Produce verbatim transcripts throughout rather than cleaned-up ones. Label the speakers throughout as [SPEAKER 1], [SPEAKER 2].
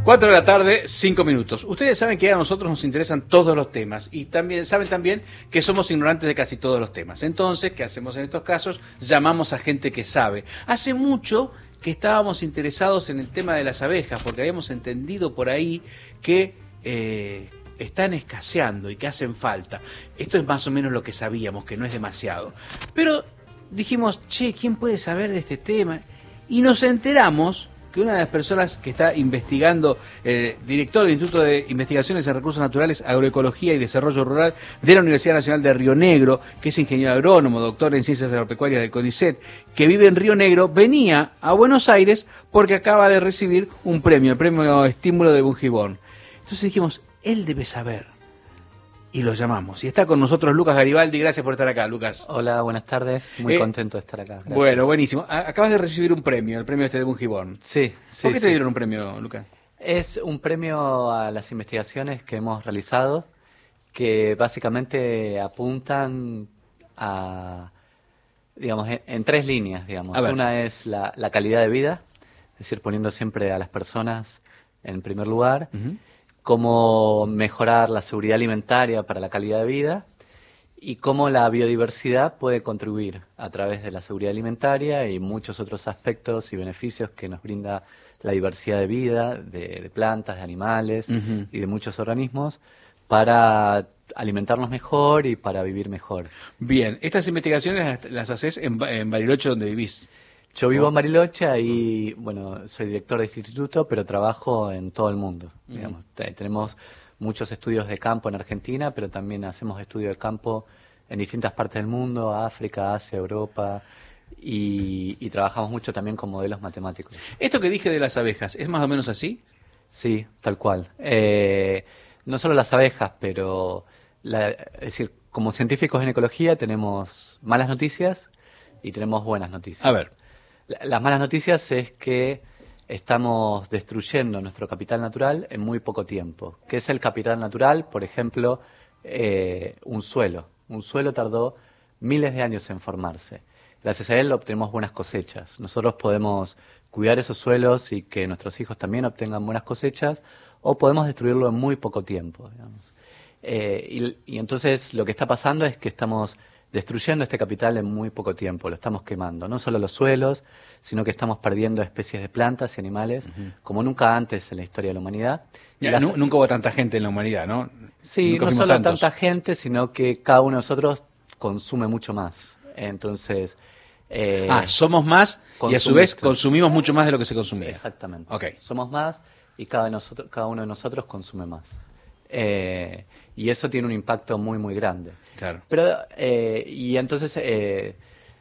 [SPEAKER 1] Cuatro de la tarde, cinco minutos. Ustedes saben que a nosotros nos interesan todos los temas y también saben también que somos ignorantes de casi todos los temas. Entonces, ¿qué hacemos en estos casos? Llamamos a gente que sabe. Hace mucho que estábamos interesados en el tema de las abejas, porque habíamos entendido por ahí que eh, están escaseando y que hacen falta. Esto es más o menos lo que sabíamos, que no es demasiado. Pero dijimos, che, ¿quién puede saber de este tema? Y nos enteramos que una de las personas que está investigando, eh, director del Instituto de Investigaciones en Recursos Naturales, Agroecología y Desarrollo Rural de la Universidad Nacional de Río Negro, que es ingeniero agrónomo, doctor en Ciencias Agropecuarias del CONICET, que vive en Río Negro, venía a Buenos Aires porque acaba de recibir un premio, el premio Estímulo de Bungibón. Entonces dijimos, él debe saber. Y lo llamamos. Y está con nosotros Lucas Garibaldi. Gracias por estar acá, Lucas.
[SPEAKER 2] Hola, buenas tardes. Muy
[SPEAKER 1] eh,
[SPEAKER 2] contento de estar acá. Gracias.
[SPEAKER 1] Bueno, buenísimo. Acabas de recibir un premio, el premio este de Bungibón.
[SPEAKER 2] Sí, sí.
[SPEAKER 1] ¿Por qué
[SPEAKER 2] sí.
[SPEAKER 1] te dieron un premio, Lucas?
[SPEAKER 2] Es un premio a las investigaciones que hemos realizado que básicamente apuntan a, digamos, en, en tres líneas, digamos. Una es la, la calidad de vida, es decir, poniendo siempre a las personas en primer lugar. Uh-huh. Cómo mejorar la seguridad alimentaria para la calidad de vida y cómo la biodiversidad puede contribuir a través de la seguridad alimentaria y muchos otros aspectos y beneficios que nos brinda la diversidad de vida, de, de plantas, de animales uh-huh. y de muchos organismos para alimentarnos mejor y para vivir mejor.
[SPEAKER 1] Bien, estas investigaciones las haces en, en Bariloche, donde vivís.
[SPEAKER 2] Yo vivo en Bariloche, ahí, bueno, soy director de este instituto, pero trabajo en todo el mundo. Uh-huh. Digamos. Tenemos muchos estudios de campo en Argentina, pero también hacemos estudios de campo en distintas partes del mundo, África, Asia, Europa, y, y trabajamos mucho también con modelos matemáticos.
[SPEAKER 1] ¿Esto que dije de las abejas, es más o menos así?
[SPEAKER 2] Sí, tal cual. Eh, no solo las abejas, pero, la, es decir, como científicos en ecología tenemos malas noticias y tenemos buenas noticias.
[SPEAKER 1] A ver.
[SPEAKER 2] Las malas noticias es que estamos destruyendo nuestro capital natural en muy poco tiempo. ¿Qué es el capital natural? Por ejemplo, eh, un suelo. Un suelo tardó miles de años en formarse. Gracias a él obtenemos buenas cosechas. Nosotros podemos cuidar esos suelos y que nuestros hijos también obtengan buenas cosechas, o podemos destruirlo en muy poco tiempo, digamos. Eh, y, y entonces lo que está pasando es que estamos destruyendo este capital en muy poco tiempo, lo estamos quemando, no solo los suelos, sino que estamos perdiendo especies de plantas y animales uh-huh. como nunca antes en la historia de la humanidad.
[SPEAKER 1] Ya, las... Nunca hubo tanta gente en la humanidad, ¿no?
[SPEAKER 2] Sí,
[SPEAKER 1] nunca
[SPEAKER 2] no solo
[SPEAKER 1] tantos.
[SPEAKER 2] tanta gente, sino que cada uno de nosotros consume mucho más. Entonces...
[SPEAKER 1] Eh, ah, somos más y a su vez consumimos mucho más de lo que se consumía.
[SPEAKER 2] Sí, exactamente.
[SPEAKER 1] Okay.
[SPEAKER 2] Somos más y cada, de nosotros, cada uno de nosotros consume más. Eh, y eso tiene un impacto muy, muy grande.
[SPEAKER 1] Claro.
[SPEAKER 2] Pero, eh, y entonces, eh,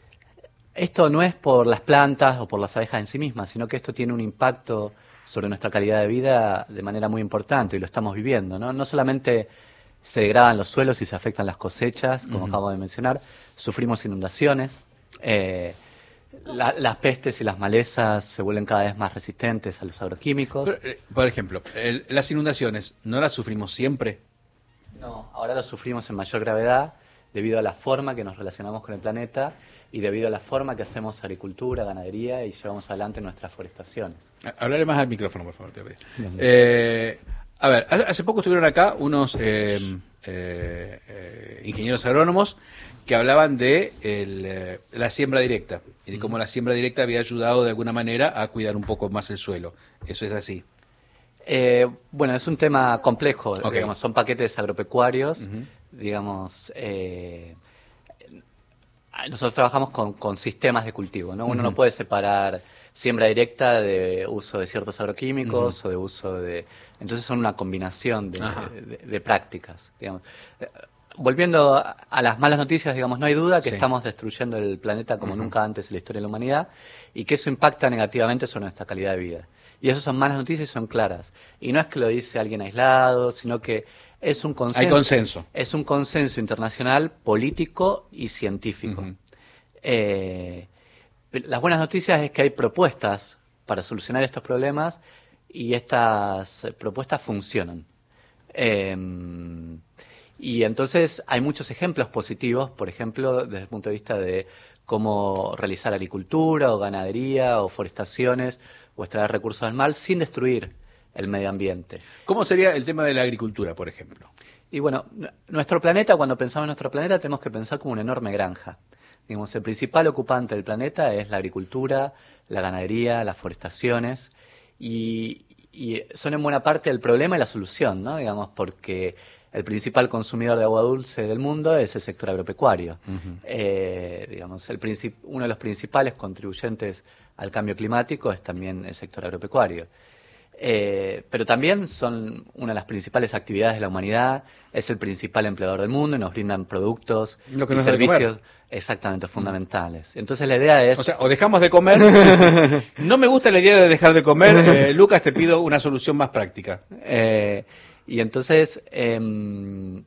[SPEAKER 2] esto no es por las plantas o por las abejas en sí mismas, sino que esto tiene un impacto sobre nuestra calidad de vida de manera muy importante y lo estamos viviendo, ¿no? No solamente se degradan los suelos y se afectan las cosechas, como uh-huh. acabo de mencionar, sufrimos inundaciones, eh, la, las pestes y las malezas se vuelven cada vez más resistentes a los agroquímicos.
[SPEAKER 1] Pero, eh, por ejemplo, el, las inundaciones, ¿no las sufrimos siempre?
[SPEAKER 2] No, ahora lo sufrimos en mayor gravedad debido a la forma que nos relacionamos con el planeta y debido a la forma que hacemos agricultura, ganadería y llevamos adelante nuestras forestaciones.
[SPEAKER 1] Háblale más al micrófono, por favor. Te voy a pedir. Eh, a ver, hace poco estuvieron acá unos eh, eh, eh, ingenieros agrónomos que hablaban de el, eh, la siembra directa y de cómo la siembra directa había ayudado de alguna manera a cuidar un poco más el suelo. ¿Eso es así?
[SPEAKER 2] Eh, bueno, es un tema complejo,
[SPEAKER 1] okay.
[SPEAKER 2] digamos, son paquetes agropecuarios,
[SPEAKER 1] uh-huh. digamos,
[SPEAKER 2] eh, nosotros trabajamos con, con sistemas de cultivo, ¿no? Uno uh-huh. no puede separar siembra directa de uso de ciertos agroquímicos uh-huh. o de uso de... Entonces son una combinación de, de, de, de prácticas, digamos. Volviendo a las malas noticias, digamos, no hay duda que sí. estamos destruyendo el planeta como uh-huh. nunca antes en la historia de la humanidad y que eso impacta negativamente sobre nuestra calidad de vida. Y esas son malas noticias y son claras. Y no es que lo dice alguien aislado, sino que es un consenso.
[SPEAKER 1] Hay consenso.
[SPEAKER 2] Es un consenso internacional, político y científico. Uh-huh. Eh, las buenas noticias es que hay propuestas para solucionar estos problemas y estas propuestas funcionan. Eh, y entonces hay muchos ejemplos positivos, por ejemplo, desde el punto de vista de cómo realizar agricultura o ganadería o forestaciones o extraer recursos del mar sin destruir el medio ambiente.
[SPEAKER 1] ¿Cómo sería el tema de la agricultura, por ejemplo?
[SPEAKER 2] Y bueno, nuestro planeta, cuando pensamos en nuestro planeta, tenemos que pensar como una enorme granja. Digamos, el principal ocupante del planeta es la agricultura, la ganadería, las forestaciones, y, y son en buena parte el problema y la solución, ¿no? Digamos, porque el principal consumidor de agua dulce del mundo es el sector agropecuario. Uh-huh. eh, digamos, el princip- uno de los principales contribuyentes al cambio climático es también el sector agropecuario. Eh, pero también son una de las principales actividades de la humanidad, es el principal empleador del mundo y nos brindan productos
[SPEAKER 1] Lo que
[SPEAKER 2] y
[SPEAKER 1] nos
[SPEAKER 2] servicios exactamente fundamentales. Entonces la idea es...
[SPEAKER 1] O sea, o dejamos de comer. No me gusta la idea de dejar de comer. Eh, Lucas, te pido una solución más práctica.
[SPEAKER 2] Eh, y entonces eh,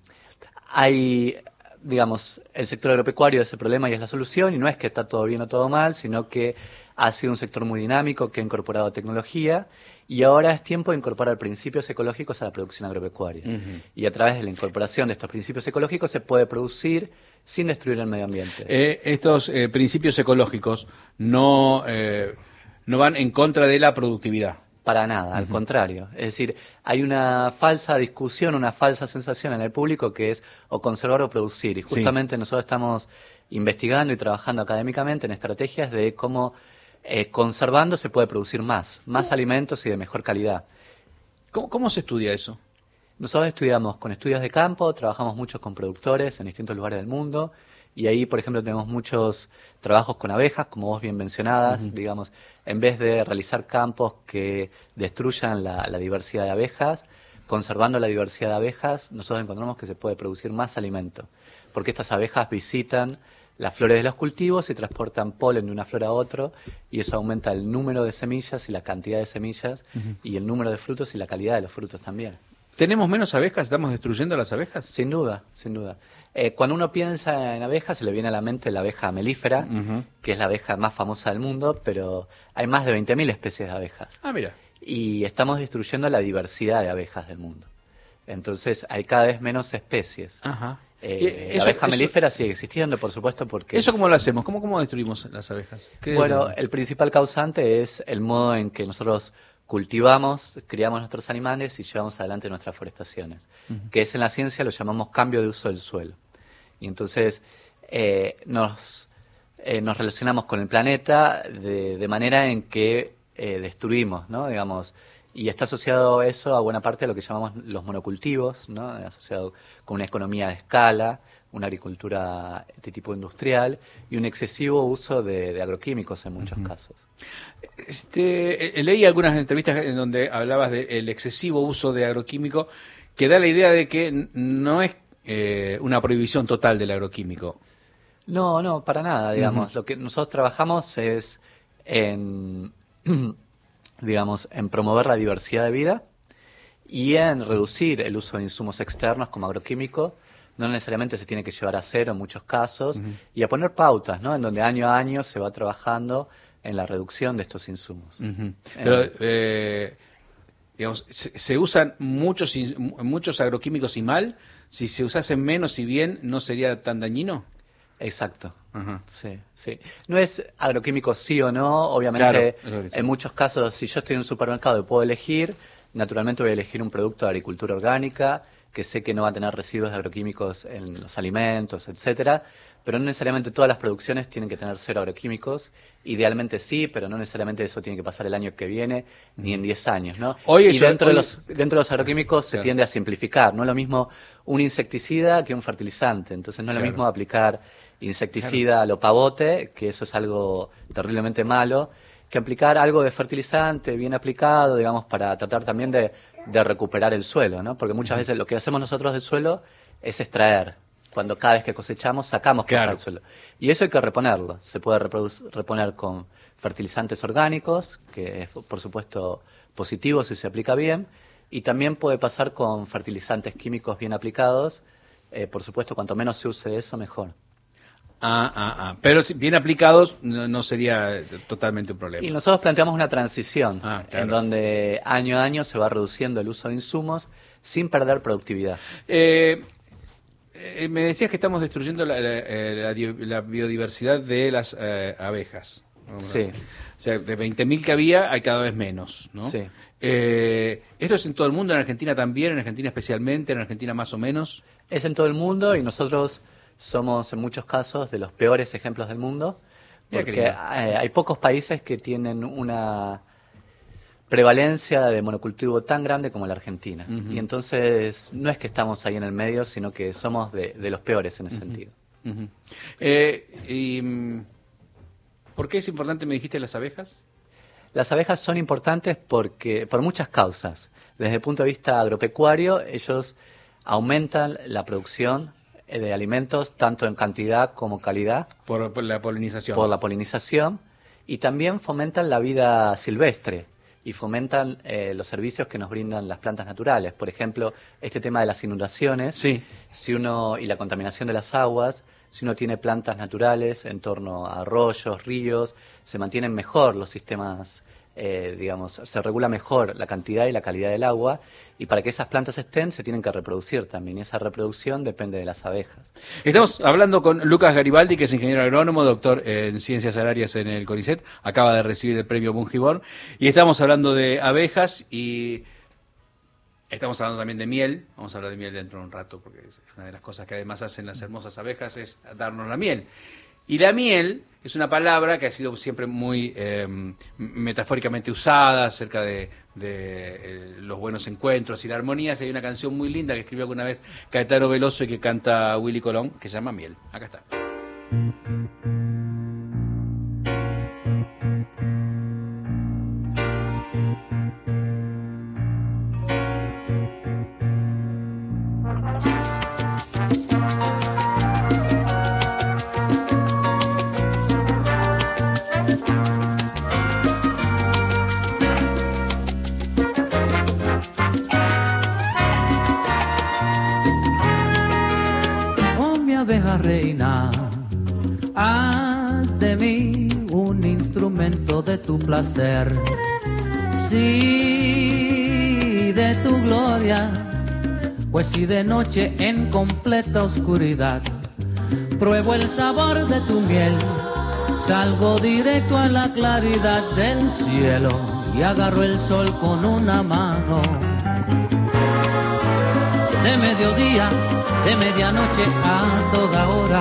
[SPEAKER 2] hay, digamos, el sector agropecuario es el problema y es la solución, y no es que está todo bien o todo mal, sino que ha sido un sector muy dinámico que ha incorporado tecnología y ahora es tiempo de incorporar principios ecológicos a la producción agropecuaria. Uh-huh. Y a través de la incorporación de estos principios ecológicos se puede producir sin destruir el medio ambiente.
[SPEAKER 1] Eh, estos eh, principios ecológicos no, eh, no van en contra de la productividad.
[SPEAKER 2] Para nada, uh-huh. Al contrario. Es decir, hay una falsa discusión, una falsa sensación en el público que es o conservar o producir. Y justamente sí. Nosotros estamos investigando y trabajando académicamente en estrategias de cómo eh, conservando se puede producir más, más ¿Cómo? alimentos y de mejor calidad.
[SPEAKER 1] ¿Cómo, cómo se estudia eso?
[SPEAKER 2] Nosotros estudiamos con estudios de campo, trabajamos mucho con productores en distintos lugares del mundo. Y ahí, por ejemplo, tenemos muchos trabajos con abejas, como vos bien mencionadas, uh-huh. digamos, en vez de realizar campos que destruyan la, la diversidad de abejas, conservando la diversidad de abejas, nosotros encontramos que se puede producir más alimento, porque estas abejas visitan las flores de los cultivos y transportan polen de una flor a otro, y eso aumenta el número de semillas y la cantidad de semillas, uh-huh. y el número de frutos y la calidad de los frutos también.
[SPEAKER 1] ¿Tenemos menos abejas? ¿Estamos destruyendo las abejas?
[SPEAKER 2] Sin duda, sin duda. Eh, cuando uno piensa en abejas, se le viene a la mente la abeja melífera, uh-huh. que es la abeja más famosa del mundo, pero hay más de veinte mil especies de abejas.
[SPEAKER 1] Ah, mira.
[SPEAKER 2] Y estamos destruyendo la diversidad de abejas del mundo. Entonces hay cada vez menos especies.
[SPEAKER 1] Ajá.
[SPEAKER 2] Eh, eso, la abeja eso, melífera sigue existiendo, por supuesto, porque...
[SPEAKER 1] ¿Eso cómo lo hacemos? ¿Cómo, cómo destruimos las abejas?
[SPEAKER 2] Bueno, el principal causante es el modo en que nosotros cultivamos, criamos nuestros animales y llevamos adelante nuestras forestaciones, uh-huh. que es en la ciencia lo llamamos cambio de uso del suelo. Y entonces eh, nos, eh, nos relacionamos con el planeta de, de manera en que eh, destruimos, ¿no? Digamos, y está asociado eso a buena parte de lo que llamamos los monocultivos, ¿no? Asociado con una economía de escala, una agricultura de tipo industrial y un excesivo uso de, de agroquímicos en muchos uh-huh. casos.
[SPEAKER 1] Este, leí algunas entrevistas en donde hablabas del excesivo uso de agroquímico, que da la idea de que no es eh, una prohibición total del agroquímico.
[SPEAKER 2] No, no, para nada, digamos. Uh-huh. Lo que nosotros trabajamos es en, digamos, en promover la diversidad de vida y en reducir el uso de insumos externos como agroquímicos. No necesariamente se tiene que llevar a cero en muchos casos, uh-huh. y a poner pautas, ¿no? En donde año a año se va trabajando en la reducción de estos insumos.
[SPEAKER 1] Uh-huh. Pero, eh, digamos, se, se usan muchos muchos agroquímicos y mal. Si se usasen menos y bien, ¿no sería tan dañino?
[SPEAKER 2] Exacto. Uh-huh. Sí, sí. No es agroquímico sí o no, obviamente, claro, en muchos casos, si yo estoy en un supermercado y puedo elegir, naturalmente voy a elegir un producto de agricultura orgánica, que sé que no va a tener residuos de agroquímicos en los alimentos, etcétera, pero no necesariamente todas las producciones tienen que tener cero agroquímicos. Idealmente sí, pero no necesariamente eso tiene que pasar el año que viene, ni en diez años, ¿no?
[SPEAKER 1] Oye,
[SPEAKER 2] y
[SPEAKER 1] yo,
[SPEAKER 2] dentro,
[SPEAKER 1] oye,
[SPEAKER 2] de los, dentro de los agroquímicos claro. se tiende a simplificar, no es lo mismo un insecticida que un fertilizante, entonces no es claro. lo mismo aplicar insecticida claro. a lo pavote, que eso es algo terriblemente malo, que aplicar algo de fertilizante bien aplicado, digamos, para tratar también de, de recuperar el suelo, ¿no? Porque muchas uh-huh. veces lo que hacemos nosotros del suelo es extraer. Cuando cada vez que cosechamos sacamos cosas
[SPEAKER 1] claro.
[SPEAKER 2] del suelo. Y eso hay que reponerlo. Se puede reponer con fertilizantes orgánicos, que es por supuesto positivo si se aplica bien, y también puede pasar con fertilizantes químicos bien aplicados. Eh, por supuesto, cuanto menos se use eso, mejor.
[SPEAKER 1] Ah, ah, ah. Pero bien aplicados no, no sería totalmente un problema.
[SPEAKER 2] Y nosotros planteamos una transición,
[SPEAKER 1] ah, claro.
[SPEAKER 2] en donde año a año se va reduciendo el uso de insumos sin perder productividad.
[SPEAKER 1] Eh... Eh, me decías que estamos destruyendo la, la, la, la biodiversidad de las eh, abejas.
[SPEAKER 2] Sí.
[SPEAKER 1] O sea, de veinte mil que había hay cada vez menos, ¿no?
[SPEAKER 2] Sí.
[SPEAKER 1] Eh, ¿Esto es en todo el mundo? ¿En Argentina también? ¿En Argentina especialmente? ¿En Argentina más o menos?
[SPEAKER 2] Es en todo el mundo y nosotros somos en muchos casos de los peores ejemplos del mundo, porque hay, hay pocos países que tienen una prevalencia de monocultivo tan grande como la Argentina. Uh-huh. Y entonces no es que estamos ahí en el medio, sino que somos de, de los peores en ese uh-huh. sentido.
[SPEAKER 1] Uh-huh. Eh, y, ¿Por qué es importante, me dijiste, las abejas?
[SPEAKER 2] Las abejas son importantes porque por muchas causas. Desde el punto de vista agropecuario, ellos aumentan la producción de alimentos tanto en cantidad como calidad.
[SPEAKER 1] Por, por la polinización.
[SPEAKER 2] Por la polinización. Y también fomentan la vida silvestre y fomentan eh, los servicios que nos brindan las plantas naturales. Por ejemplo, este tema de las inundaciones,
[SPEAKER 1] sí.
[SPEAKER 2] si uno y la contaminación de las aguas. Si uno tiene plantas naturales en torno a arroyos, ríos, se mantienen mejor los sistemas, eh, digamos, se regula mejor la cantidad y la calidad del agua, y para que esas plantas estén se tienen que reproducir también, y esa reproducción depende de las abejas.
[SPEAKER 1] Estamos hablando con Lucas Garibaldi, que es ingeniero agrónomo, doctor en Ciencias Agrarias en el CONICET, acaba de recibir el premio Bungiborn, y estamos hablando de abejas y... Estamos hablando también de miel, vamos a hablar de miel dentro de un rato, porque es una de las cosas que además hacen las hermosas abejas es darnos la miel. Y la miel es una palabra que ha sido siempre muy eh, metafóricamente usada acerca de, de eh, los buenos encuentros y la armonía. Hay una canción muy linda que escribió alguna vez Caetano Veloso y que canta Willy Colón, que se llama Miel. Acá está.
[SPEAKER 3] Reina, haz de mí un instrumento de tu placer, sí, de tu gloria, pues si de noche en completa oscuridad pruebo el sabor de tu miel, salgo directo a la claridad del cielo y agarro el sol con una mano. De mediodía, de medianoche a toda hora,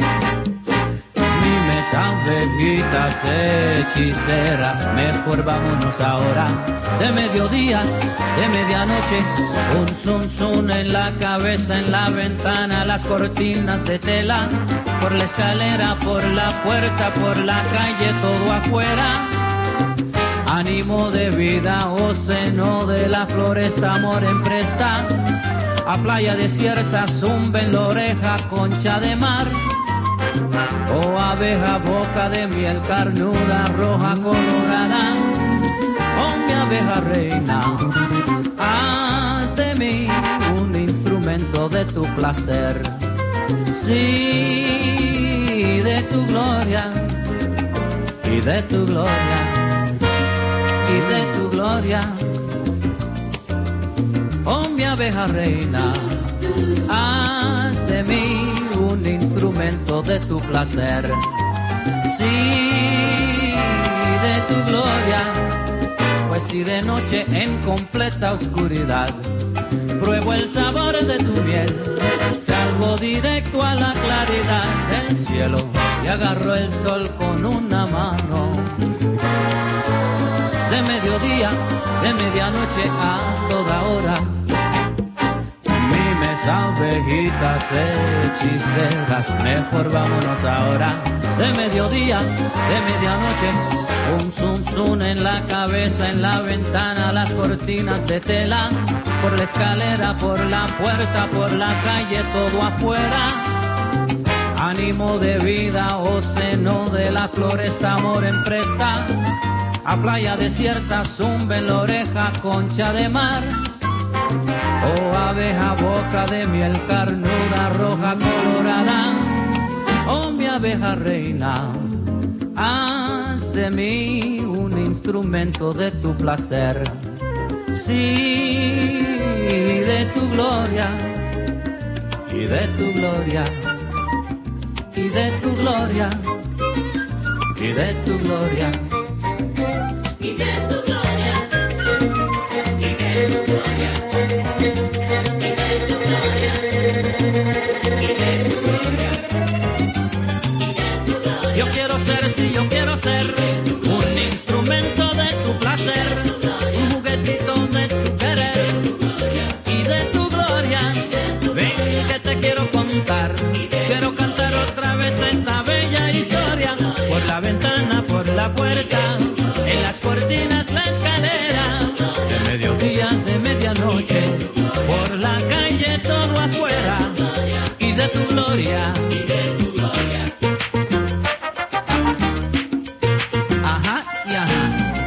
[SPEAKER 3] mimes, abejitas, hechiceras, mejor vámonos ahora. De mediodía, de medianoche, un zun zun en la cabeza, en la ventana, las cortinas de tela, por la escalera, por la puerta, por la calle, todo afuera. Ánimo de vida, o seno de la floresta, amor en presta. A playa desierta, zumba en la oreja, concha de mar. Oh abeja, boca de miel, carnuda, roja, colorada. Oh mi abeja reina, haz de mí un instrumento de tu placer. Sí, de tu gloria, y de tu gloria, y de tu gloria. Oh mi abeja reina, haz de mí un instrumento de tu placer. Sí, de tu gloria, pues si de noche en completa oscuridad pruebo el sabor de tu miel, salgo directo a la claridad del cielo y agarro el sol con una mano. De mediodía, de medianoche a toda hora, mimes, abejitas, hechiceras, mejor vámonos ahora. De mediodía, de medianoche, un zun zun en la cabeza, en la ventana, las cortinas de tela, por la escalera, por la puerta, por la calle, todo afuera. Ánimo de vida, o seno de la floresta, amor en presta. A playa desierta, zumba en la oreja, concha de mar. Oh abeja, boca de miel, carnuda, roja, colorada. Oh mi abeja reina, haz de mí un instrumento de tu placer. Sí, de tu gloria, y de tu gloria, y de tu gloria, y de tu gloria. Y de tu gloria. Yo quiero ser, sí, yo quiero ser un instrumento de tu placer, un juguetito de tu querer y de tu gloria. Ven que te quiero contar, quiero cantar otra vez esta bella historia. Por la ventana, por la puerta, en las cortinas, la escalera, de mediodía, de medianoche, por la calle, todo afuera, y de tu gloria. Ajá y ajá.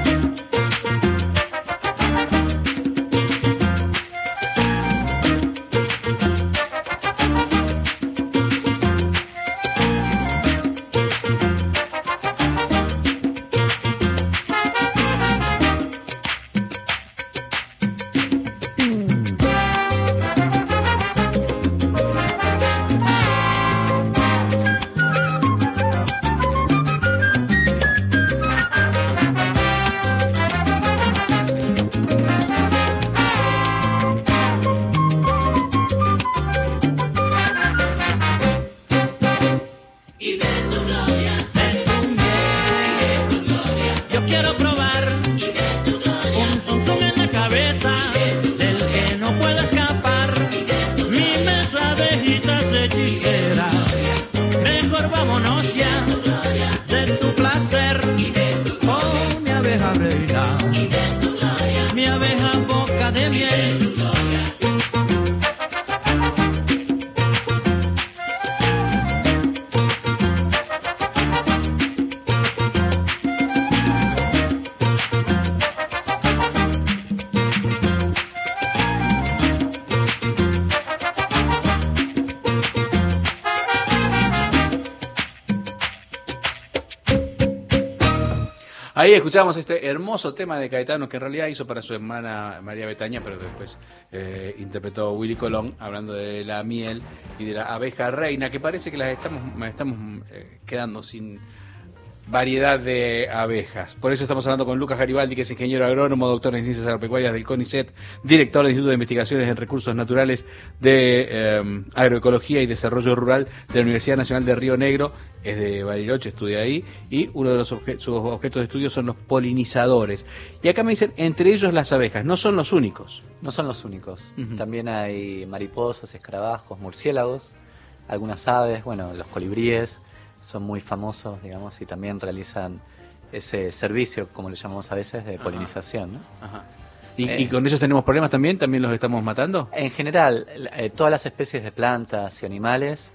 [SPEAKER 1] Ahí escuchamos este hermoso tema de Caetano que en realidad hizo para su hermana María Betaña, pero después eh, interpretó Willy Colón, hablando de la miel y de la abeja reina, que parece que las estamos, estamos eh, quedando sin variedad de abejas. Por eso estamos hablando con Lucas Garibaldi, que es ingeniero agrónomo, doctor en ciencias agropecuarias del CONICET, director del Instituto de Investigaciones en Recursos Naturales de eh, Agroecología y Desarrollo Rural de la Universidad Nacional de Río Negro, es de Bariloche, estudia ahí, y uno de los obje sus objetos de estudio son los polinizadores. Y acá me dicen, entre ellos las abejas, no son los únicos.
[SPEAKER 2] No son los únicos.
[SPEAKER 1] Uh-huh.
[SPEAKER 2] También hay mariposas, escarabajos, murciélagos, algunas aves, bueno, los colibríes son muy famosos, digamos, y también realizan ese servicio, como le llamamos a veces, de polinización, ¿no?
[SPEAKER 1] Ajá. ¿Y,
[SPEAKER 2] eh,
[SPEAKER 1] ¿Y con ellos tenemos problemas también? ¿También los estamos matando?
[SPEAKER 2] En general, eh, todas las especies de plantas y animales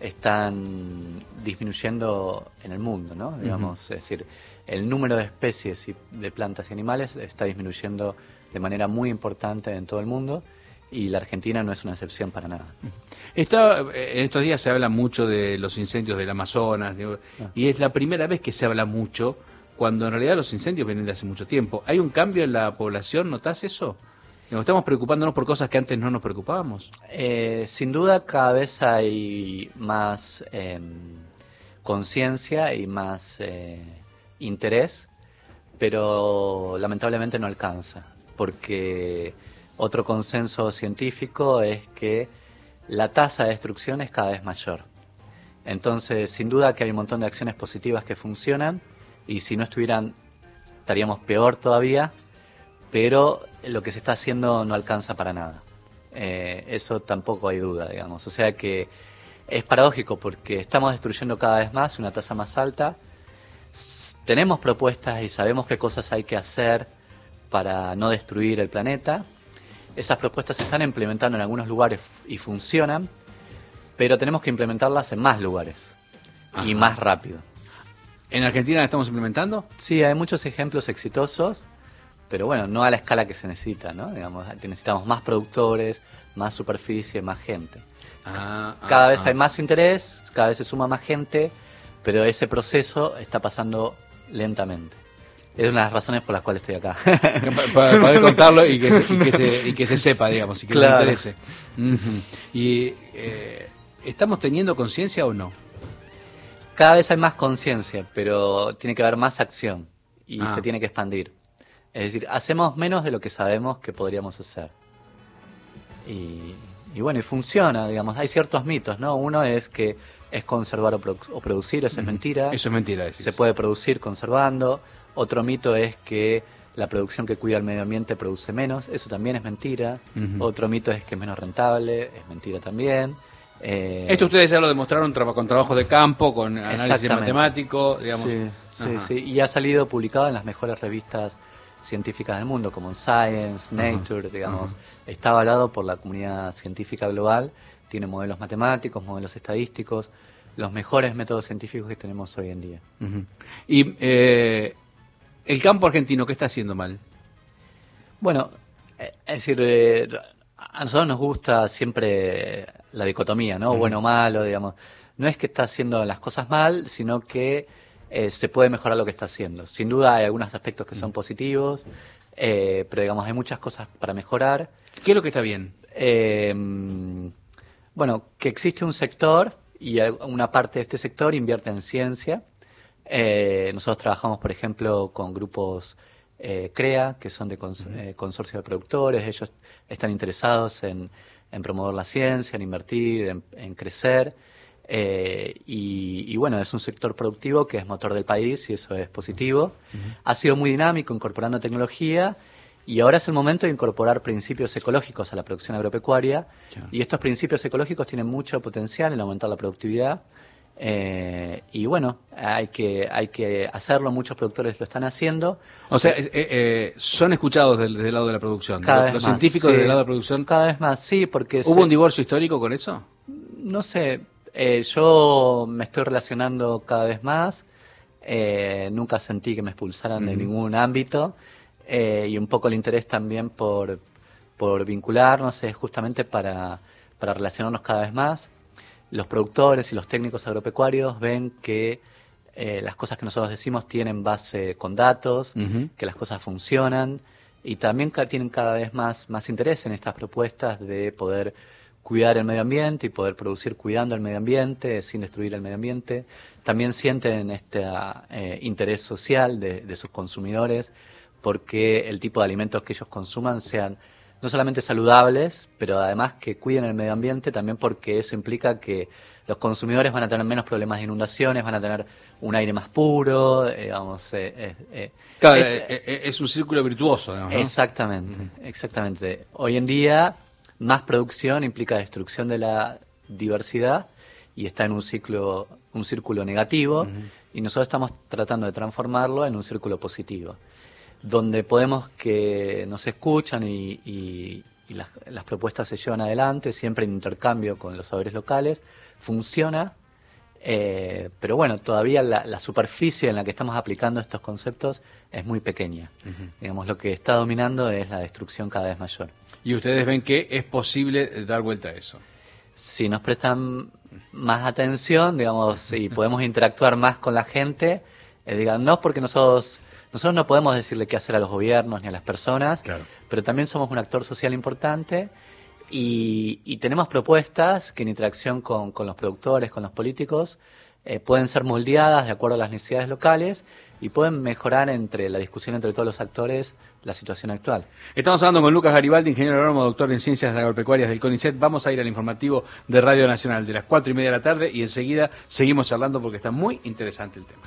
[SPEAKER 2] están disminuyendo en el mundo, ¿no? Digamos, uh-huh. Es decir, el número de especies y de plantas y animales está disminuyendo de manera muy importante en todo el mundo, y la Argentina no es una excepción para nada.
[SPEAKER 1] Está, en estos días se habla mucho de los incendios del Amazonas, digo, ah. y es la primera vez que se habla mucho, cuando en realidad los incendios vienen de hace mucho tiempo. ¿Hay un cambio en la población? ¿Notás eso? Digo, ¿estamos preocupándonos por cosas que antes no nos preocupábamos?
[SPEAKER 2] Eh, sin duda cada vez hay más eh, conciencia y más eh, interés, pero lamentablemente no alcanza, porque otro consenso científico es que la tasa de destrucción es cada vez mayor. Entonces, sin duda que hay un montón de acciones positivas que funcionan, y si no estuvieran, estaríamos peor todavía, pero lo que se está haciendo no alcanza para nada. Eh, eso tampoco hay duda, digamos. O sea que es paradójico, porque estamos destruyendo cada vez más, una tasa más alta. S- tenemos propuestas y sabemos qué cosas hay que hacer para no destruir el planeta. Esas propuestas se están implementando en algunos lugares y funcionan, pero tenemos que implementarlas en más lugares. Ajá. Y más rápido.
[SPEAKER 1] ¿En Argentina la estamos implementando?
[SPEAKER 2] Sí, hay muchos ejemplos exitosos, pero bueno, no a la escala que se necesita, ¿no? Digamos, necesitamos más productores, más superficie, más gente.
[SPEAKER 1] Ah,
[SPEAKER 2] cada
[SPEAKER 1] ah,
[SPEAKER 2] vez
[SPEAKER 1] ah.
[SPEAKER 2] hay más interés, cada vez se suma más gente, pero ese proceso está pasando lentamente. Es una de las razones por las cuales estoy acá.
[SPEAKER 1] Para poder contarlo y que, se, y, que se, y que se sepa, digamos, y que
[SPEAKER 2] claro.
[SPEAKER 1] nos interese. Uh-huh. ¿Y eh, estamos teniendo conciencia o no?
[SPEAKER 2] Cada vez hay más conciencia, pero tiene que haber más acción y
[SPEAKER 1] ah.
[SPEAKER 2] se tiene que expandir. Es decir, hacemos menos de lo que sabemos que podríamos hacer. Y, y bueno, y funciona, digamos. Hay ciertos mitos, ¿no? Uno es que es conservar o, produ o producir, eso uh-huh. es mentira.
[SPEAKER 1] Eso es mentira. Decís.
[SPEAKER 2] Se puede producir conservando. Otro mito es que la producción que cuida el medio ambiente produce menos, eso también es mentira. Uh-huh. Otro mito es que es menos rentable, es mentira también. Eh,
[SPEAKER 1] Esto ustedes ya lo demostraron tra con trabajo de campo, con análisis matemático, digamos.
[SPEAKER 2] Sí, sí, sí, y ha salido publicado en las mejores revistas científicas del mundo, como Science, Nature, uh-huh. digamos. Uh-huh. Está avalado por la comunidad científica global, tiene modelos matemáticos, modelos estadísticticos, los mejores métodos científicos que tenemos hoy en día.
[SPEAKER 1] Uh-huh. Y eh, el campo argentino, ¿qué está haciendo mal?
[SPEAKER 2] Bueno, es decir, eh, a nosotros nos gusta siempre la dicotomía, ¿no? Uh-huh. Bueno o malo, digamos. No es que está haciendo las cosas mal, sino que eh, se puede mejorar lo que está haciendo. Sin duda hay algunos aspectos que son positivos, eh, pero digamos hay muchas cosas para mejorar.
[SPEAKER 1] ¿Qué es lo que está bien?
[SPEAKER 2] Eh, bueno, que existe un sector y una parte de este sector invierte en ciencia. Eh, nosotros trabajamos, por ejemplo, con grupos eh, CREA, que son de cons uh-huh. eh, consorcio de productores. Ellos están interesados en, en promover la ciencia, en invertir, en, en crecer. Eh, y, y bueno, es un sector productivo que es motor del país y eso es positivo. Uh-huh. Ha sido muy dinámico incorporando tecnología y ahora es el momento de incorporar principios ecológicos a la producción agropecuaria. Claro. Y estos principios ecológicos tienen mucho potencial en aumentar la productividad. Eh, y bueno, hay que hay que hacerlo, muchos productores lo están haciendo.
[SPEAKER 1] O sea, eh, eh, son escuchados del, del lado de la producción,
[SPEAKER 2] cada
[SPEAKER 1] los, los
[SPEAKER 2] vez más,
[SPEAKER 1] científicos
[SPEAKER 2] sí,
[SPEAKER 1] del lado de la producción.
[SPEAKER 2] Cada vez más, sí, porque...
[SPEAKER 1] ¿Hubo
[SPEAKER 2] se,
[SPEAKER 1] un divorcio histórico con eso?
[SPEAKER 2] No sé, eh, yo me estoy relacionando cada vez más, eh, nunca sentí que me expulsaran uh-huh. de ningún ámbito, eh, y un poco el interés también por, por vincularnos es justamente para, para relacionarnos cada vez más. Los productores y los técnicos agropecuarios ven que eh, las cosas que nosotros decimos tienen base con datos, uh-huh. que las cosas funcionan y también ca tienen cada vez más, más interés en estas propuestas de poder cuidar el medio ambiente y poder producir cuidando el medio ambiente, sin destruir el medio ambiente. También sienten este eh, interés social de, de sus consumidores porque el tipo de alimentos que ellos consuman sean no solamente saludables, pero además que cuiden el medio ambiente, también porque eso implica que los consumidores van a tener menos problemas de inundaciones, van a tener un aire más puro, eh, digamos... Eh, eh, eh.
[SPEAKER 1] Claro, este, es un círculo virtuoso, digamos, ¿no?
[SPEAKER 2] Exactamente, uh-huh. exactamente. Hoy en día, más producción implica destrucción de la diversidad y está en un ciclo, un círculo negativo, uh-huh. y nosotros estamos tratando de transformarlo en un círculo positivo, donde podemos que nos escuchan y, y, y las, las propuestas se llevan adelante, siempre en intercambio con los saberes locales, funciona, eh, pero bueno, todavía la, la superficie en la que estamos aplicando estos conceptos es muy pequeña. Uh-huh. Digamos, lo que está dominando es la destrucción cada vez mayor.
[SPEAKER 1] ¿Y ustedes ven que es posible dar vuelta a eso?
[SPEAKER 2] Si nos prestan más atención, digamos, y podemos interactuar más con la gente, eh, digan, no porque nosotros... Nosotros no podemos decirle qué hacer a los gobiernos ni a las personas, claro. pero también somos un actor social importante y, y tenemos propuestas que en interacción con, con los productores, con los políticos, eh, pueden ser moldeadas de acuerdo a las necesidades locales y pueden mejorar entre la discusión entre todos los actores la situación actual.
[SPEAKER 1] Estamos hablando con Lucas Garibaldi, ingeniero agrónomo, doctor en Ciencias Agropecuarias del CONICET. Vamos a ir al informativo de Radio Nacional de las cuatro y media de la tarde y enseguida seguimos charlando porque está muy interesante el tema.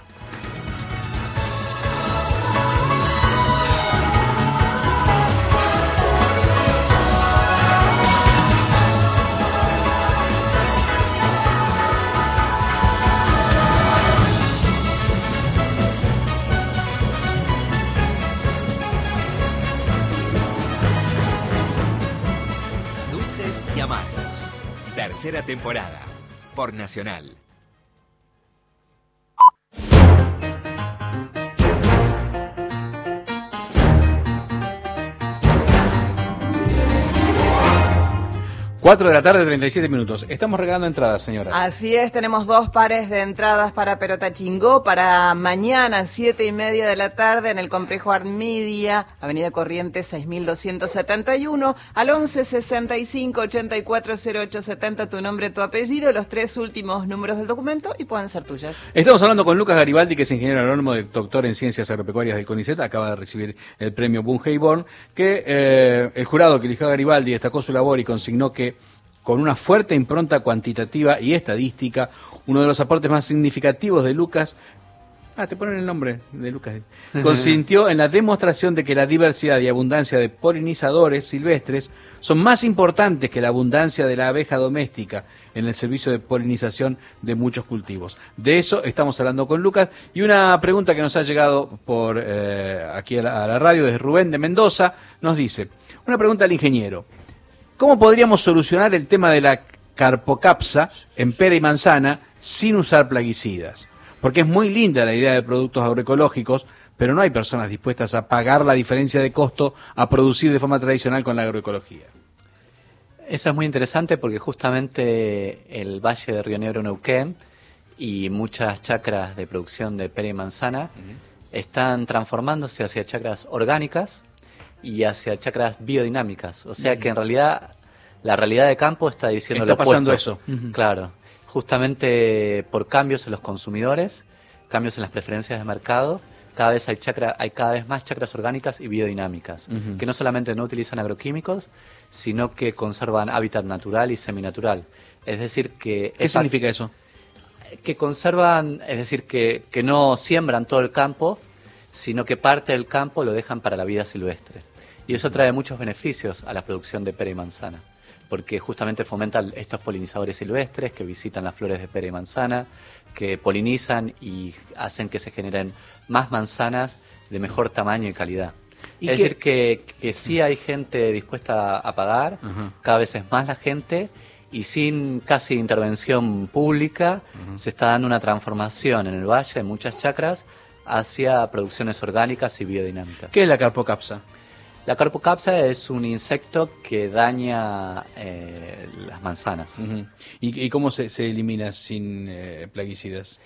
[SPEAKER 4] Y amargos. Tercera temporada. Por Nacional.
[SPEAKER 1] cuatro de la tarde, treinta y siete minutos. Estamos regalando entradas, señora.
[SPEAKER 5] Así es, tenemos dos pares de entradas para Perota Chingó para mañana, siete y media de la tarde, en el complejo Armidia, Avenida Corrientes seis mil doscientos setenta y uno, al once sesenta y cinco ochenta y cuatro cero ocho setenta, tu nombre, tu apellido, los tres últimos números del documento y pueden ser tuyas.
[SPEAKER 1] Estamos hablando con Lucas Garibaldi, que es ingeniero agrónomo, doctor en Ciencias Agropecuarias del CONICET, acaba de recibir el premio Bunge y Born, que eh, el jurado que eligió a Garibaldi destacó su labor y consignó que con una fuerte impronta cuantitativa y estadística. Uno de los aportes más significativos de Lucas, ah, te ponen el nombre de Lucas, consistió en la demostración de que la diversidad y abundancia de polinizadores silvestres son más importantes que la abundancia de la abeja doméstica en el servicio de polinización de muchos cultivos. De eso estamos hablando con Lucas. Y una pregunta que nos ha llegado por eh, aquí a la, a la radio desde Rubén de Mendoza, nos dice, una pregunta al ingeniero, ¿cómo podríamos solucionar el tema de la carpocapsa en pera y manzana sin usar plaguicidas? Porque es muy linda la idea de productos agroecológicos, pero no hay personas dispuestas a pagar la diferencia de costo a producir de forma tradicional con la agroecología.
[SPEAKER 2] Eso es muy interesante porque justamente el Valle de Río Negro, Neuquén, y muchas chacras de producción de pera y manzana uh-huh. están transformándose hacia chacras orgánicas y hacia chacras biodinámicas. O sea uh-huh. que en realidad la realidad de campo está diciendo
[SPEAKER 1] está
[SPEAKER 2] lo opuesto.
[SPEAKER 1] Está pasando eso. Uh-huh.
[SPEAKER 2] Claro. Justamente por cambios en los consumidores, cambios en las preferencias de mercado, cada vez hay chacra, hay cada vez más chacras orgánicas y biodinámicas, uh-huh. que no solamente no utilizan agroquímicos, sino que conservan hábitat natural y seminatural. Es decir que...
[SPEAKER 1] ¿Qué significa eso?
[SPEAKER 2] Que conservan, es decir, que, que no siembran todo el campo, sino que parte del campo lo dejan para la vida silvestre. Y eso trae muchos beneficios a la producción de pera y manzana, porque justamente fomentan estos polinizadores silvestres que visitan las flores de pera y manzana, que polinizan y hacen que se generen más manzanas de mejor tamaño y calidad.
[SPEAKER 1] ¿Y
[SPEAKER 2] es
[SPEAKER 1] qué?
[SPEAKER 2] decir, que, que sí hay gente dispuesta a pagar, uh-huh. cada vez es más la gente, y sin casi intervención pública uh-huh. se está dando una transformación en el valle, en muchas chacras, hacia producciones orgánicas y biodinámicas.
[SPEAKER 1] ¿Qué es la carpocapsa?
[SPEAKER 2] La carpocapsa es un insecto que daña eh, las manzanas.
[SPEAKER 1] Uh-huh. ¿Y, ¿Y cómo se, se elimina sin eh, plaguicidas?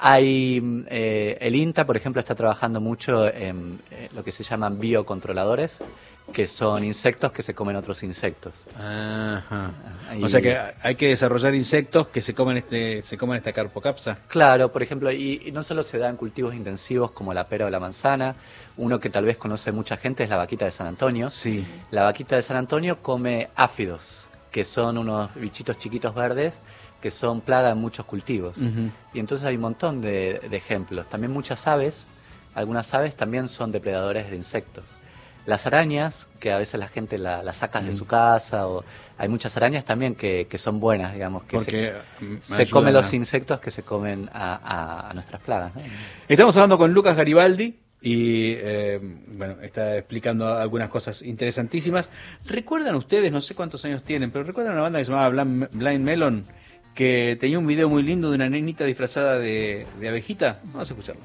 [SPEAKER 2] Hay eh, el INTA, por ejemplo, está trabajando mucho en eh, lo que se llaman biocontroladores, que son insectos que se comen otros insectos.
[SPEAKER 1] Ajá.
[SPEAKER 2] Y,
[SPEAKER 1] o sea que hay que desarrollar insectos que se comen este se comen esta carpocapsa.
[SPEAKER 2] Claro, por ejemplo, y, y no solo se da en cultivos intensivos como la pera o la manzana. Uno que tal vez conoce mucha gente es la vaquita de San Antonio.
[SPEAKER 1] Sí.
[SPEAKER 2] La vaquita de San Antonio come áfidos, que son unos bichitos chiquitos verdes que son plaga en muchos cultivos. Uh-huh. Y entonces hay un montón de, de ejemplos. También muchas aves, algunas aves también son depredadores de insectos. Las arañas, que a veces la gente las la saca uh-huh. de su casa, o hay muchas arañas también que, que son buenas, digamos, que
[SPEAKER 1] Porque
[SPEAKER 2] se, se comen los insectos que se comen a, a, a nuestras plagas, ¿no?
[SPEAKER 1] Estamos hablando con Lucas Garibaldi y eh, bueno, está explicando algunas cosas interesantísimas. ¿Recuerdan ustedes, no sé cuántos años tienen, pero recuerdan una banda que se llamaba Blind, Blind Melon, que tenía un video muy lindo de una nenita disfrazada de, de abejita? Vamos a escucharlo.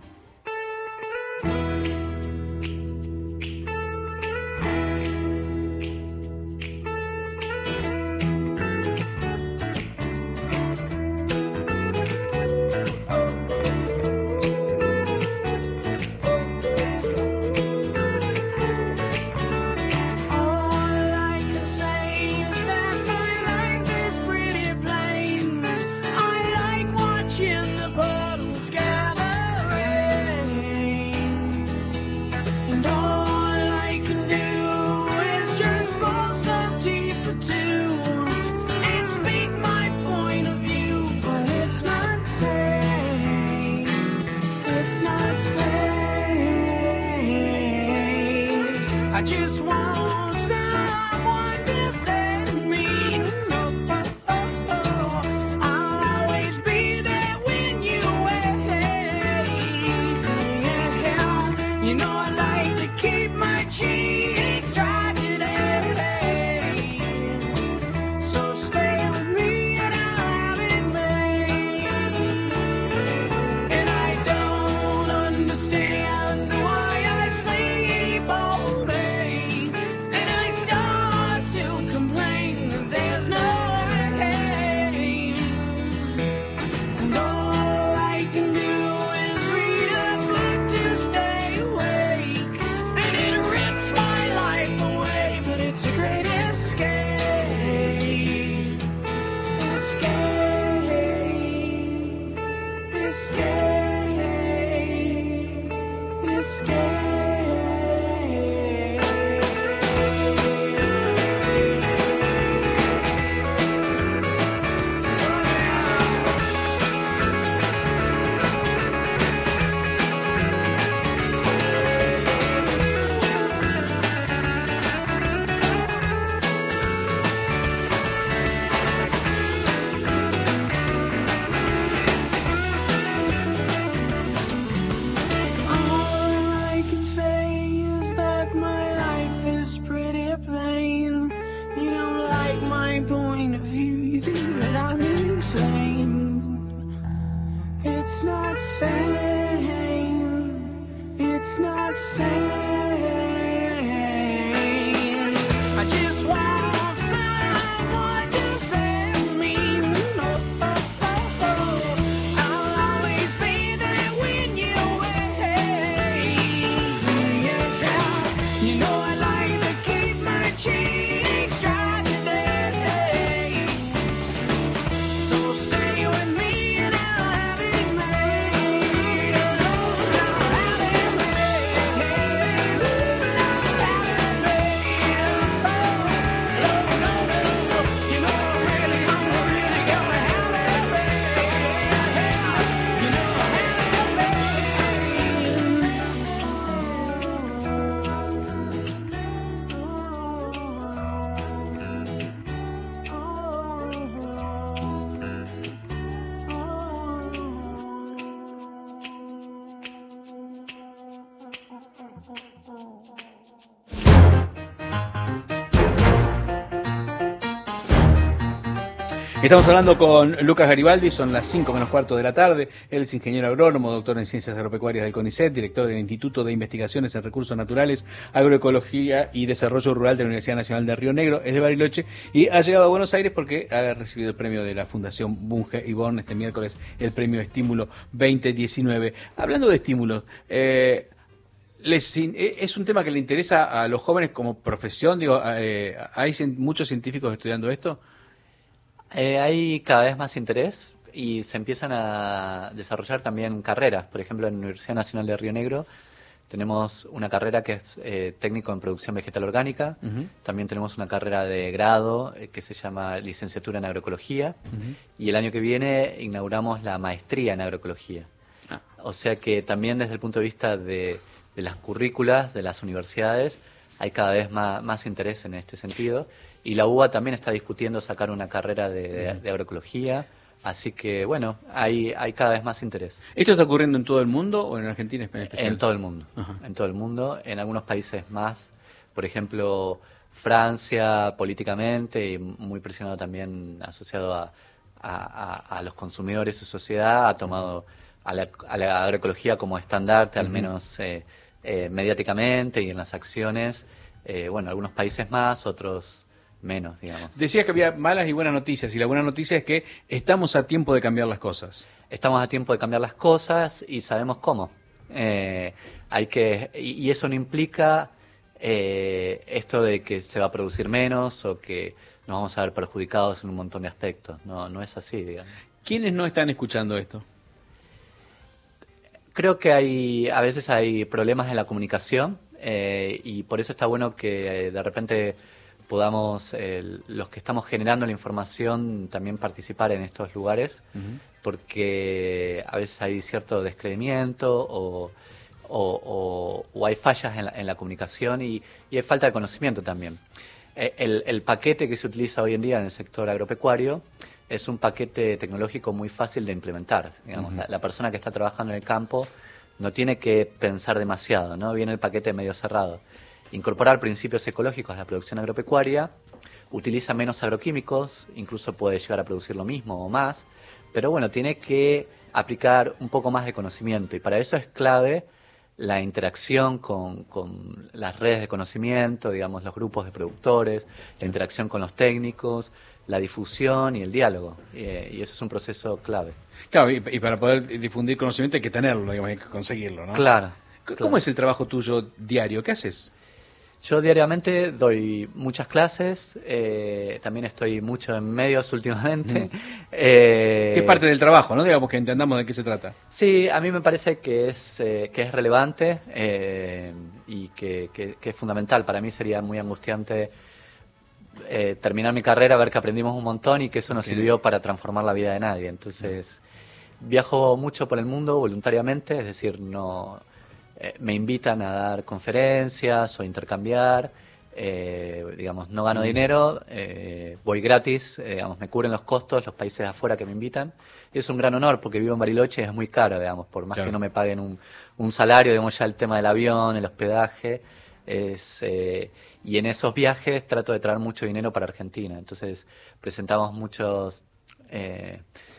[SPEAKER 6] I just want someone to say to me, oh, oh, oh, oh, I'll always be there when you wait. Yeah, you know I like to keep my cheeks dry today. So stay with me and I'll have it made. And I don't understand why I sleep all day. It's not sane. It's not sane. I just want someone to save me. No, oh, oh, oh. I'll always be there when you're away. Yeah. You know I like to keep my cheeks dry today. So stay with me and I'll have it made. I'll have it made. I'll have it made. Oh, no, no, no. You know I really, I'm really gonna have it made. You know I have
[SPEAKER 1] Estamos hablando con Lucas Garibaldi, son las cinco menos cuarto de la tarde. Él es ingeniero agrónomo, doctor en Ciencias Agropecuarias del CONICET, director del Instituto de Investigaciones en Recursos Naturales, Agroecología y Desarrollo Rural de la Universidad Nacional de Río Negro, es de Bariloche y ha llegado a Buenos Aires porque ha recibido el premio de la Fundación Bunge y Born este miércoles, el premio Estímulo veinte diecinueve. Hablando de estímulos, eh, les, ¿es un tema que le interesa a los jóvenes como profesión? Digo, eh, ¿hay cien- muchos científicos estudiando esto?
[SPEAKER 2] Eh, hay cada vez más interés y se empiezan a desarrollar también carreras. Por ejemplo, en la Universidad Nacional de Río Negro tenemos una carrera que es eh, técnico en producción vegetal orgánica.
[SPEAKER 1] Ujú.
[SPEAKER 2] También tenemos una carrera de grado eh, que se llama licenciatura en agroecología.
[SPEAKER 1] Ujú.
[SPEAKER 2] Y el año que viene inauguramos la maestría en agroecología.
[SPEAKER 1] Ah.
[SPEAKER 2] O sea que también desde el punto de vista de, de las currículas de las universidades hay cada vez más, más interés en este sentido. Y la U B A también está discutiendo sacar una carrera de, de- de agroecología. Así que, bueno, hay, hay cada vez más interés.
[SPEAKER 1] ¿Esto está ocurriendo en todo el mundo o en Argentina en especial?
[SPEAKER 2] En todo el mundo.
[SPEAKER 1] Ajá.
[SPEAKER 2] En todo el mundo. En algunos países más. Por ejemplo, Francia políticamente y muy presionado también asociado a, a- a- a los consumidores y su sociedad, ha tomado a la, a la agroecología como estandarte, al
[SPEAKER 1] Ujú.
[SPEAKER 2] menos eh, eh, mediáticamente y en las acciones. Eh, bueno, algunos países más, otros menos, digamos.
[SPEAKER 1] Decías que había malas y buenas noticias, y la buena noticia es que estamos a tiempo de cambiar las cosas.
[SPEAKER 2] Estamos a tiempo de cambiar las cosas y sabemos cómo. Eh, hay que y, y eso no implica eh, esto de que se va a producir menos o que nos vamos a ver perjudicados en un montón de aspectos. No, no es así, digamos.
[SPEAKER 1] ¿Quiénes no están escuchando esto?
[SPEAKER 2] Creo que hay a veces hay problemas en la comunicación eh, y por eso está bueno que eh, de repente podamos, eh, los que estamos generando la información, también participar en estos lugares, porque a veces hay cierto descreimiento o, o, o- o hay fallas en la, en la comunicación y, y hay falta de conocimiento también. Eh, El, el paquete que se utiliza hoy en día en el sector agropecuario es un paquete tecnológico muy fácil de implementar. Digamos, la, la persona que está trabajando en el campo no tiene que pensar demasiado, ¿no? Viene el paquete medio cerrado. Incorporar principios ecológicos a la producción agropecuaria, utiliza menos agroquímicos, incluso puede llegar a producir lo mismo o más, pero bueno, tiene que aplicar un poco más de conocimiento y para eso es clave la interacción con, con las redes de conocimiento, digamos, los grupos de productores, la interacción con los técnicos, la difusión y el diálogo. Eh, y eso es un proceso clave.
[SPEAKER 1] Claro, y, y para poder difundir conocimiento hay que tenerlo, digamos, hay que conseguirlo, ¿no?
[SPEAKER 2] Claro.
[SPEAKER 1] C- ¿Cómo
[SPEAKER 2] claro.
[SPEAKER 1] es el trabajo tuyo diario? ¿Qué haces?
[SPEAKER 2] Yo diariamente doy muchas clases, eh, también estoy mucho en medios últimamente. Eh,
[SPEAKER 1] ¿Qué es parte del trabajo, no? Digamos que entendamos de qué se trata.
[SPEAKER 2] Sí, a mí me parece que es, eh, que es relevante eh, y que, que- que es fundamental. Para mí sería muy angustiante eh, terminar mi carrera, ver que aprendimos un montón y que eso nos
[SPEAKER 1] Ok.
[SPEAKER 2] sirvió para transformar la vida de nadie. Entonces, viajo mucho por el mundo voluntariamente, es decir, no eh, me invitan a dar conferencias o intercambiar. Eh, digamos, no gano dinero, eh, voy gratis, eh, digamos, me cubren los costos los países de afuera que me invitan. Y es un gran honor porque vivo en Bariloche y es muy caro, digamos, por más
[SPEAKER 1] Claro.
[SPEAKER 2] que no me paguen un, un salario, digamos, ya el tema del avión, el hospedaje, es, eh, y en esos viajes trato de traer mucho dinero para Argentina. Entonces presentamos muchos... eh,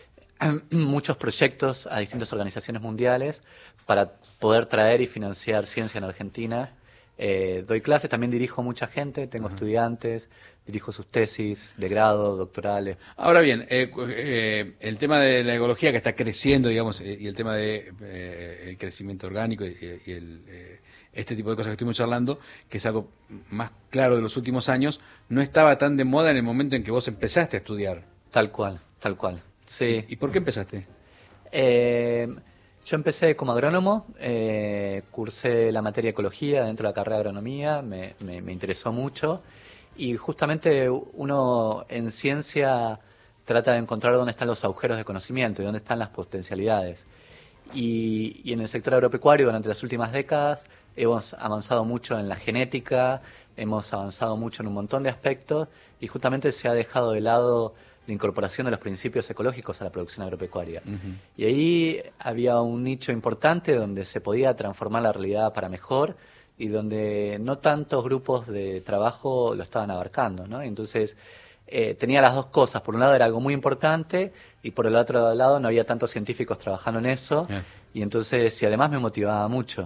[SPEAKER 2] muchos proyectos a distintas organizaciones mundiales para poder traer y financiar ciencia en Argentina. Eh, doy clases, también dirijo mucha gente, tengo uh-huh. estudiantes, dirijo sus tesis de grado, doctorales.
[SPEAKER 1] Ahora bien, eh, eh, el tema de la ecología que está creciendo, digamos, eh, y el tema de eh, el crecimiento orgánico y, y el, eh, este tipo de cosas que estuvimos charlando, que es algo más claro de los últimos años, no estaba tan de moda en el momento en que vos empezaste a estudiar.
[SPEAKER 2] Tal cual, tal cual. Sí.
[SPEAKER 1] ¿Y por qué empezaste?
[SPEAKER 2] Eh, yo empecé como agrónomo, eh, cursé la materia ecología dentro de la carrera de agronomía, me, me, me interesó mucho y justamente uno en ciencia trata de encontrar dónde están los agujeros de conocimiento y dónde están las potencialidades. Y, y en el sector agropecuario durante las últimas décadas hemos avanzado mucho en la genética, hemos avanzado mucho en un montón de aspectos y justamente se ha dejado de lado la incorporación de los principios ecológicos a la producción agropecuaria. Uh-huh. Y ahí había un nicho importante donde se podía transformar la realidad para mejor y donde no tantos grupos de trabajo lo estaban abarcando, ¿no? Entonces eh, tenía las dos cosas. Por un lado era algo muy importante y por el otro lado no había tantos científicos trabajando en eso. Yeah. Y entonces, y además me motivaba mucho.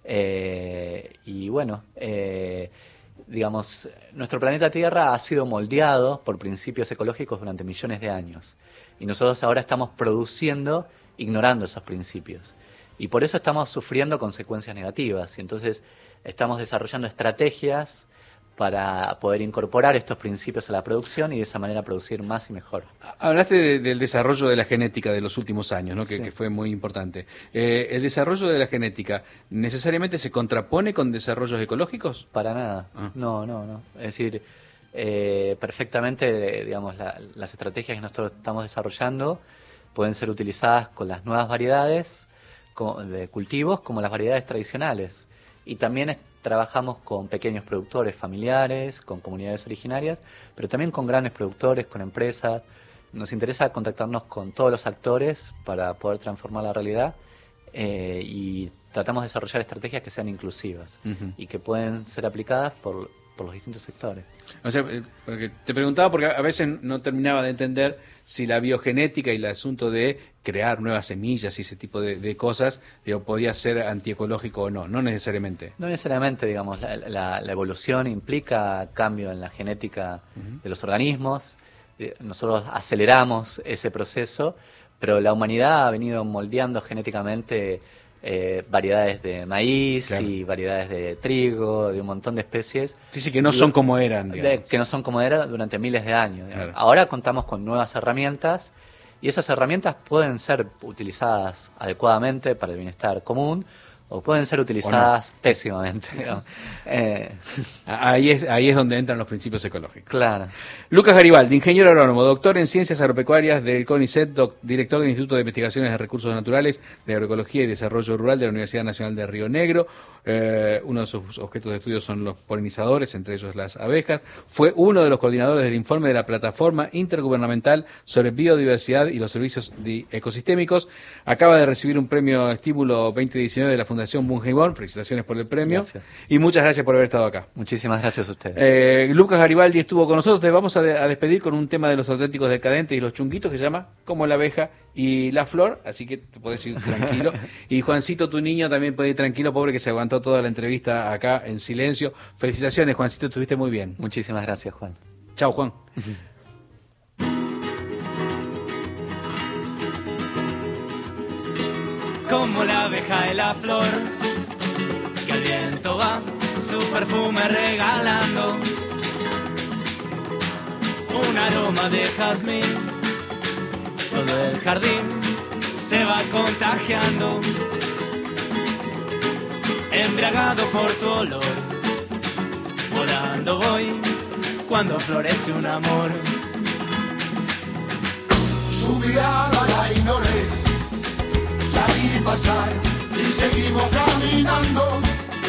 [SPEAKER 2] Eh, y bueno... Eh, digamos, nuestro planeta Tierra ha sido moldeado por principios ecológicos durante millones de años. Y nosotros ahora estamos produciendo, ignorando esos principios. Y por eso estamos sufriendo consecuencias negativas. Y entonces estamos desarrollando estrategias para poder incorporar estos principios a la producción y de esa manera producir más y mejor.
[SPEAKER 1] Hablaste de, del desarrollo de la genética de los últimos años, ¿no? que,
[SPEAKER 2] sí.
[SPEAKER 1] que fue muy importante. Eh, ¿El desarrollo de la genética necesariamente se contrapone con desarrollos ecológicos?
[SPEAKER 2] Para nada, ah. no, no, no. Es decir, eh, perfectamente, digamos, la, las estrategias que nosotros estamos desarrollando pueden ser utilizadas con las nuevas variedades como, de cultivos como las variedades tradicionales. Y también es, trabajamos con pequeños productores familiares, con comunidades originarias, pero también con grandes productores, con empresas. Nos interesa contactarnos con todos los actores para poder transformar la realidad eh, y tratamos de desarrollar estrategias que sean inclusivas uh-huh. y que pueden ser aplicadas por, por los distintos sectores.
[SPEAKER 1] O sea, porque te preguntaba porque a veces no terminaba de entender si la biogenética y el asunto de crear nuevas semillas y ese tipo de, de cosas, digo, podía ser antiecológico o no, no necesariamente.
[SPEAKER 2] No necesariamente, digamos, la, la, la evolución implica cambio en la genética uh-huh. de los organismos, nosotros aceleramos ese proceso, pero la humanidad ha venido moldeando genéticamente eh, variedades de maíz claro. y variedades de trigo, de un montón de especies.
[SPEAKER 1] Sí, sí, que no son como eran.
[SPEAKER 2] De, que no son como eran durante miles de años. Claro. Ahora contamos con nuevas herramientas y esas herramientas pueden ser utilizadas adecuadamente para el bienestar común o pueden ser utilizadas no. pésimamente. eh.
[SPEAKER 1] ahí, es, ahí es donde entran los principios ecológicos.
[SPEAKER 2] Claro.
[SPEAKER 1] Lucas Garibaldi, ingeniero agrónomo, doctor en Ciencias Agropecuarias del CONICET, doc, director del Instituto de Investigaciones de Recursos Naturales, de Agroecología y Desarrollo Rural de la Universidad Nacional de Río Negro. Eh, uno de sus objetos de estudio son los polinizadores, entre ellos las abejas. Fue uno de los coordinadores del informe de la Plataforma Intergubernamental sobre Biodiversidad y los Servicios de Ecosistémicos. Acaba de recibir un premio estímulo veinte diecinueve de la Fundación Bungeibón. Felicitaciones por el premio.
[SPEAKER 2] Gracias.
[SPEAKER 1] Y muchas gracias por haber estado acá.
[SPEAKER 2] Muchísimas gracias a ustedes.
[SPEAKER 1] Eh, Lucas Garibaldi estuvo con nosotros. Te vamos a, de, a despedir con un tema de los auténticos decadentes y los chunguitos que se llama Como la abeja y la flor, así que te podés ir tranquilo. Y Juancito, tu niño, también puede ir tranquilo, pobre que se aguantó toda la entrevista acá en silencio. Felicitaciones, Juancito, estuviste muy bien.
[SPEAKER 2] Muchísimas gracias, Juan.
[SPEAKER 1] Chao, Juan.
[SPEAKER 3] Como la abeja y la flor, que el viento va su perfume regalando, un aroma de jazmín. Todo el jardín se va contagiando, embriagado por tu olor. Volando voy cuando florece un amor.
[SPEAKER 7] Su mirada la ignoré, la vi pasar y seguimos caminando,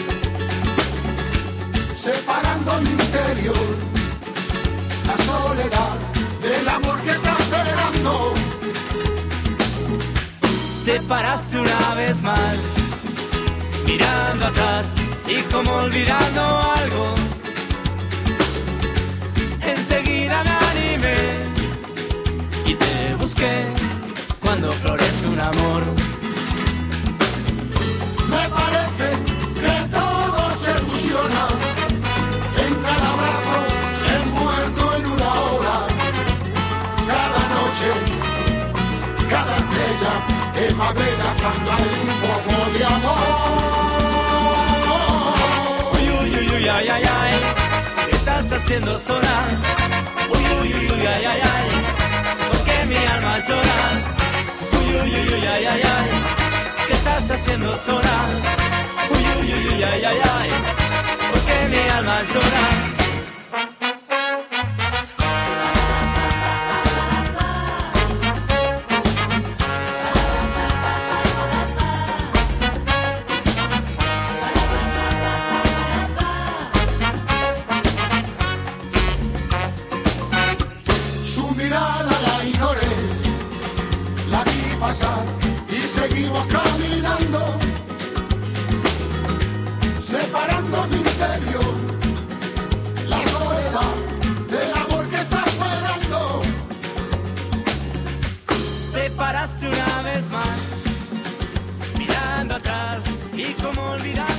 [SPEAKER 7] separando mi interior, la soledad del amor que está esperando.
[SPEAKER 3] Te paraste una vez más, mirando atrás y como olvidando algo. Enseguida me animé y te busqué cuando florece un amor.
[SPEAKER 7] Me parece que todo se fusiona en cada abrazo envuelto en una hora. Cada noche, cada estrella es más bella cuando hay un poco de amor.
[SPEAKER 3] Uy, uy, uy, uy, ay, ay, ay, ¿qué estás haciendo sola? Uy, uy, uy, uy, ay, ay, ay, porque mi alma llora. Uy, uy, uy, uy, ay, ay, ay, ¿qué estás haciendo sola? Uy, uy, uy, uy, ay, ay, ay, porque mi alma llora.
[SPEAKER 7] Su mirada la ignoré, la vi pasar y seguimos caminando, separando mi interior, la soledad del amor que está esperando.
[SPEAKER 3] Te paraste una vez más, mirando atrás y como olvidar